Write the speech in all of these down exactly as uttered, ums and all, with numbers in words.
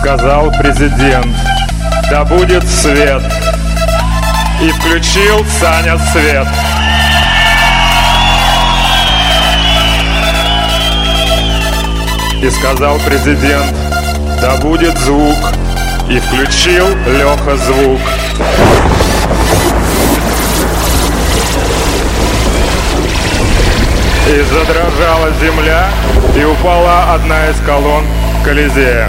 сказал президент: да будет свет. И включил Саня свет. И сказал президент: да будет звук. И включил Леха звук. И задрожала земля, и упала одна из колонн Колизея.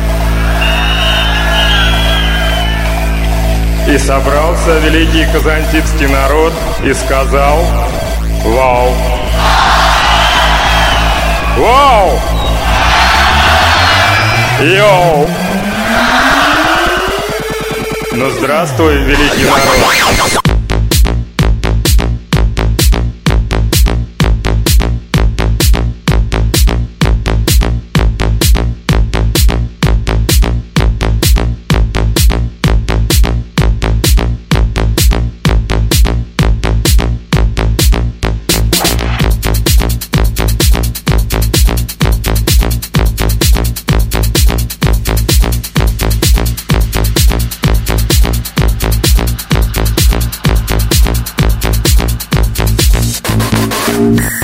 И собрался великий казантипский народ и сказал: вау! Вау! Йоу! Ну здравствуй, великий народ! Yeah.